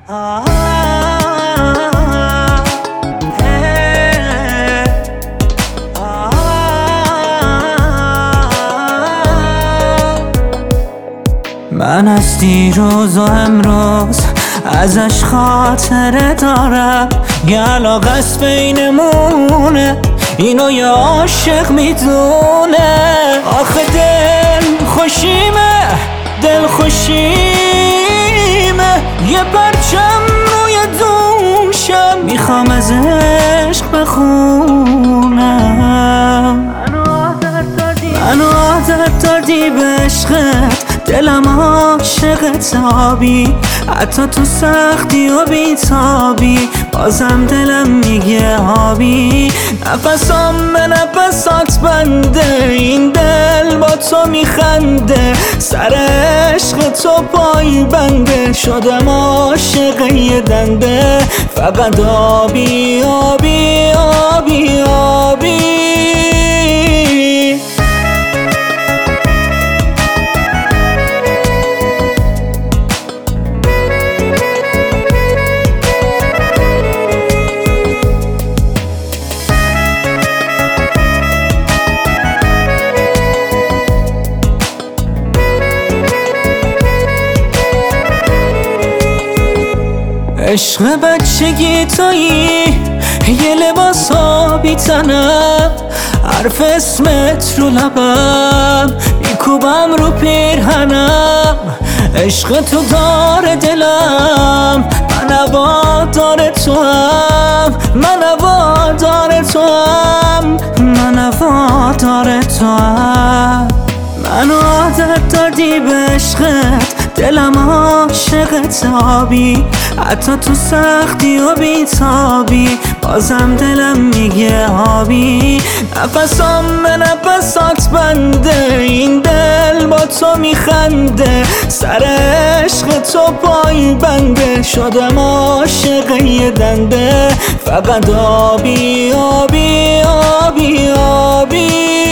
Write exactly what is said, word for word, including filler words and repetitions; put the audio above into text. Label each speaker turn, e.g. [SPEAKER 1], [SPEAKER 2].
[SPEAKER 1] آه من از دیروز و امروز ازش خاطره دارم، یه علاقه است بینمونه، اینو یه عاشق میدونه. آخه دل خوشیمه، دل خوشیمه، یه پرچم روی دوشم، میخوام از عشق بخونم. منو عادت دادی به عشقت، دلم عاشق تابی، حتی تو سختی و بیتابی بازم دلم میگه آبی. نفسام به نفسات بنده، این دل با تو میخنده، سر عشق تو پای بنده، شدم عاشق یه دنده، فقط آبی آبی آبی آبی. عشق بچگی تویی، یه لباس آبی تنم، حرف اسمت رو لبم، میکوبم رو پیرهنم. عشق تو داره دلم، من هوادار تو هم، من هوادار تو هم، من هوادار تو هم. منو عادت دادی به عشقت، دلم عاشق تابی، حتی تو سختی و بیتابی بازم دلم میگه آبی. نفسام به نفسات بنده، این دل با تو میخنده، سر عشق تو پای بنده، شدم عاشق یه دنده، فقط آبی آبی آبی آبی.